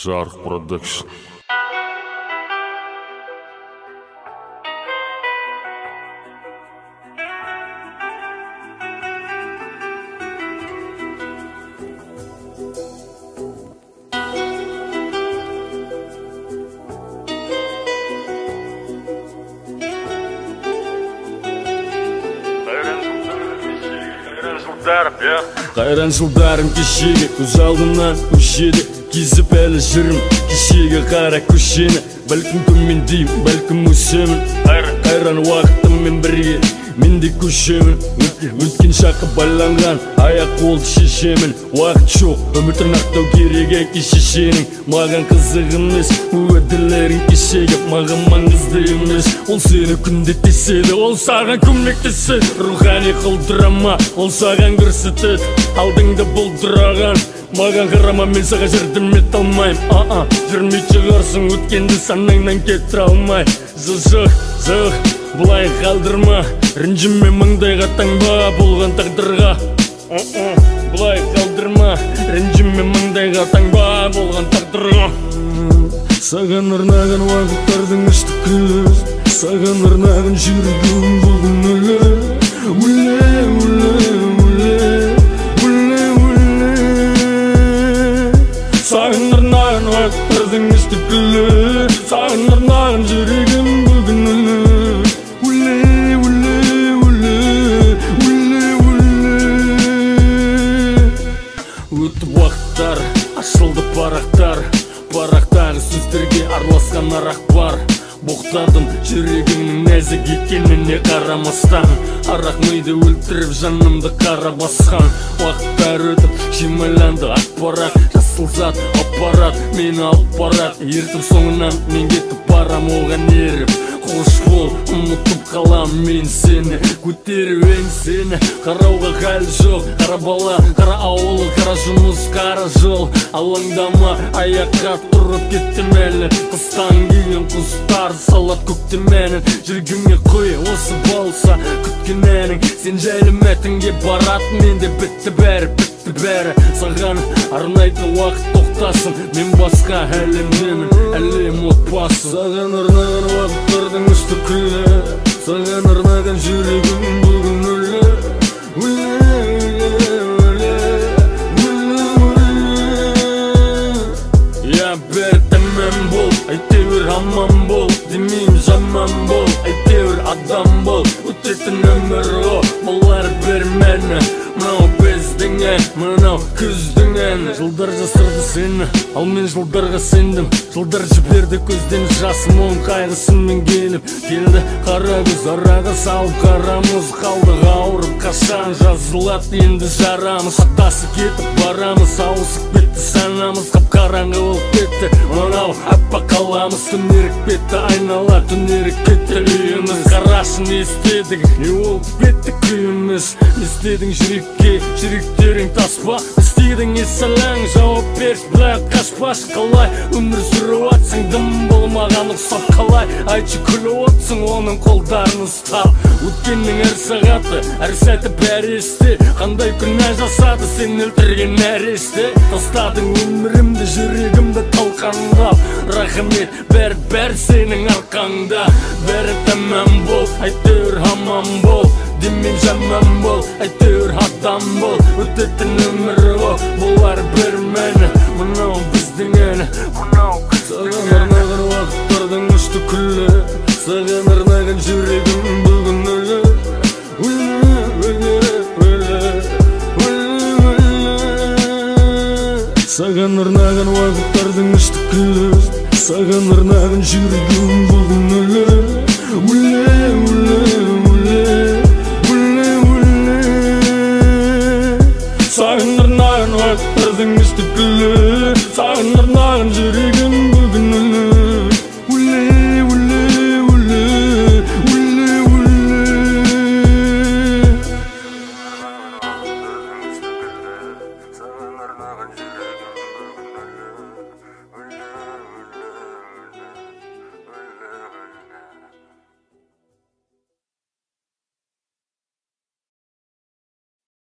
Жарық Продакшн. Қайран жылдарым кешегі көз алдымнан өшеді, кезіп әлі жүрім кешегі қара көшені. Бәлкім төмендеймін, бәлкім өсемін, қайран уақытыммен бірге мен де көшемін. Өткен шаққа байланған аяқ қолды шешемін. Уақыт жоқ, өмір тырнақтау керек әке шешенің. Маған қызық емес уәделерің кешегі, маған маңызды емес. Ол сені күнде теседі, ол саған көмектеседі. Рухани қылдырама, ол саған көрсетеді. Алдыңда бұлдыраған маған қарама, мен саған жердім ет алмайым. Жүрмей шығарсың өткенді санаңнан кетір алмай. Жоқ, бұлай қалдырма, ренжіме маңдайға таңба болған тағдырға. Бұлай қалдырма, ренжіме маңдайға таңба болған тағдырға. Саған арнаған уақыттардың ішті күліз, саған арнаған жүрегім бүгін өлі. Саған арнаған уақыттардың ішті күліз, саған арнаған жүрегім бүгін өлі. Өтіп уақыттар, ашылды парақтағы сөздерге араласқан арақ бар. Боқтадым жүрегімнің нәзік екеніне қарамастан, арақ миды өлтіріп жанымды қара басқан. Уақыттар өтіп шимайланды ақпарат, жасыл зат аппарат мені алып барат. Ертіп соңынан мен кетіп барам оған еріп. Қош бол, ұмытып қалам мен сені, көтеріп еңсені. Қарауға хәл жоқ, қара бала, қара ауыл, қара жұмыс, қара жол. Алаңдама, аяққа тұрып кеттім әлі. Қыстан кейін құстар салат көктем әнін. Жүргіңе қой, осы болса күткен әнің. Сен жайлы мәтінге барат, менде бітті бәрі. Саған арнайтын уақыт тоқтасын, мен басқа әлемдемін, әлем отбасы. Саған арнаған уақыттардың үсті күлі, саған арнаған жүрегім бүгін өлі. Я бәрі тәмәм бол, әйтеуір аман бол. Демейм жаман бол, әйтеуір адам бол. Өтетін өмір о, болар бір мәні. Мынау біздің ән, мынау күздің әні. Жылдар жасырды сені, ал мен жылдарға сендім. Жылдар жіберді көзден жасым, оң қайғысымен келіп келді. Қара көз араға салып қарамыз, қалдық ауырып қашан жазылады енді жарамыз. Атасы кетіп барамыз, ауысып кетті санамыз, қап-қараңғы болып кетті. Мынау аппақ қаламыз, түнерік кетті айнала, түнерік кетті үйіміз. Қарашы не істедік, не болып кетті күйіміз. Не істедің жүрекке, жүректерің таспа. Істедің есалаң, жауап берш, бірақ қашпаш. Қалай өмір жүріп атсың, дым болмаған ұқсап қалай. Айтшы күліп отсың, оның қолдарын ұстап. Өткеннің әр сағаты, әр сәті бәрі есте. Қандай күнә жасады сен өлтірген нәресте. Тастадың өмірімді, жүрегімді талқандап. Рахмет, бәрі сенің арқаңда. Бәрі тәмәм бол, әйтеуір аман бол. Демейм жаман бол, әйтеуір адам бол. Өтетін өмір о, болар бір мәні. Мынау біздің әні, саған арнаған уақыттардың үшті күлі, саған арнаған жүрегім бүгін өлі. Саған арнаған уақыттардың үшті күлі, саған арнаған жүрегім бүгін өлі. Саған арнаған уақыттардың үшті күлі, саған арнаған жүрегім